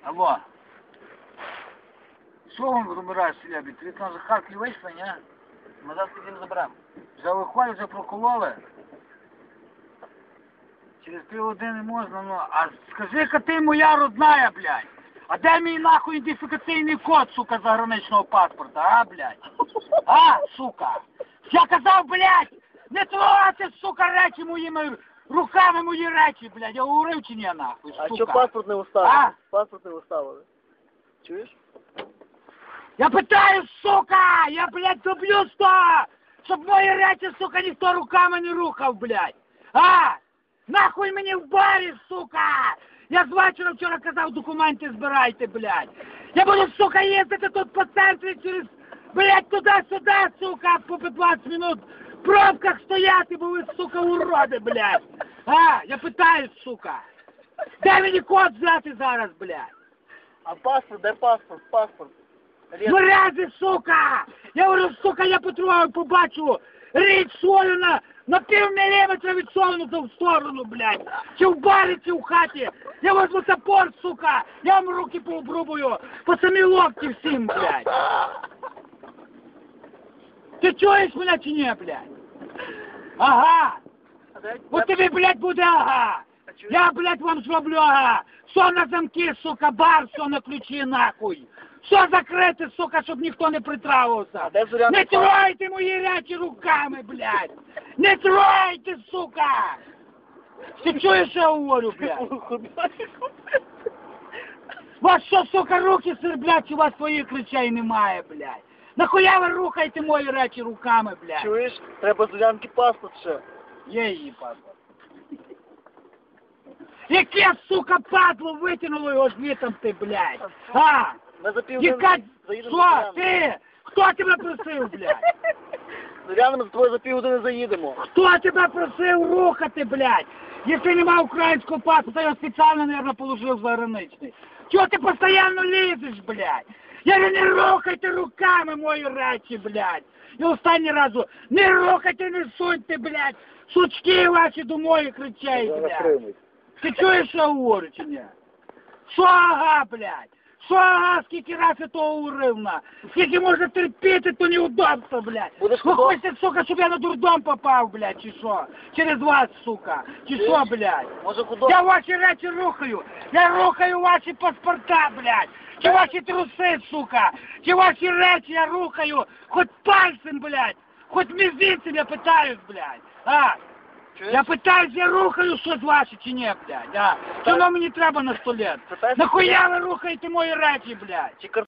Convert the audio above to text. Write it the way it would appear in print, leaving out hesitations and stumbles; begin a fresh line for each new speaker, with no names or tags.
Алло. Що вам розбираєш, селябі? Ти там за Харків вийшли, ні? Ми зараз підемо заберемо. Вже виходять, вже прокололи. Через півгодини можна, ну. А скажи-ка ти моя родная, блядь. А де мій нахуй ідентифікаційний код, сука, заграничного паспорта, а, блядь? А, сука? Я казав, блядь, не трогати, сука, речі моїми руками, мої речі, блядь. Я говорив чи ні, нахуй, сука?
А що паспорт не вставили?
А?
Паспорт не вставили. Чуєш?
Я питаю, сука! Я, блядь, доб'ю сто! Щоб мої речі, сука, ніхто руками не рухав, блядь! А! Нахуй мені в барі, сука! Я з вечора вчора казав, документи збирайте, блядь! Я буду, сука, їздити тут по центрі через, блядь, туди-сюди, сука, по 15 минут в пробках стояти, бо ви, сука, уроди, блядь! А! Я питаю, сука! Де мені код взяти зараз, блядь?
А паспорт, де паспорт? Паспорт.
Морязи, сука! Я говорю, сука, я потрогаю, побачу річ свою на півміліметра відсунуту в сторону, блядь. Чи в барі, чи в хаті. Я возьму топор, сука, я вам руки пообрубую, по самі локті всім, блядь. Ти чуєш мене чи ні, блядь? Ага! От тобі, блядь, буде ага! Я, блядь, вам зроблю ага! Все на замки, сука, бар, все на ключі, нахуй! Все закрите, сука, щоб ніхто не притравився! Не тройте мої речі руками, блядь! Не тройте, сука! Ти чуєш, що я говорю, блядь? Вас що, сука, руки сверблять, чи у вас своїх речей немає, блядь? Нахуя ви рухаєте мої речі руками, блядь?
Чуєш? Треба з Улянки паспорт ще.
Є її паспорт. Яке, сука, падло витягнуло його звітом, блядь? А?
Ми за півгодини
Яка...
заїдемо
Що? Ти? Хто тебе просив, блядь?
з Улянами з тобою за півгодини заїдемо.
Хто тебе просив рухати, блядь? Якщо нема українського паспорта, я спеціально, наверное, положив заграничний. Чого ти постійно лізеш, блядь? Я говорю, не рухайте руками мої речі, блядь. І останній разу, не рухайте, не суньте, блядь, сучки ваші до моїх речей, блядь. Ти чуєш, що я говорю, чи ні? Що ага, блядь? Що ага, скільки раз я того говорив, на? Скільки можна терпіти, то неудобство, блядь.
Будеш
Ви
худо-
хочете, сука, щоб я на дурдом попав, блядь, чи що? Через вас, сука. Чи що, блядь?
Може худо...
Я ваші речі рухаю. Я рухаю ваші паспорта, блядь. Чи ваші труси, сука. Чи ваші речі я рухаю. Хоч пальцем, блядь. Хоч мізинцем я питаюсь, блядь. А?
Чуєш?
Я питаюсь, я рухаю щось ваше чи ні, блядь, а? Чи воно мені треба на столі? Нахуя ви рухаєте мої речі, блядь?
Чи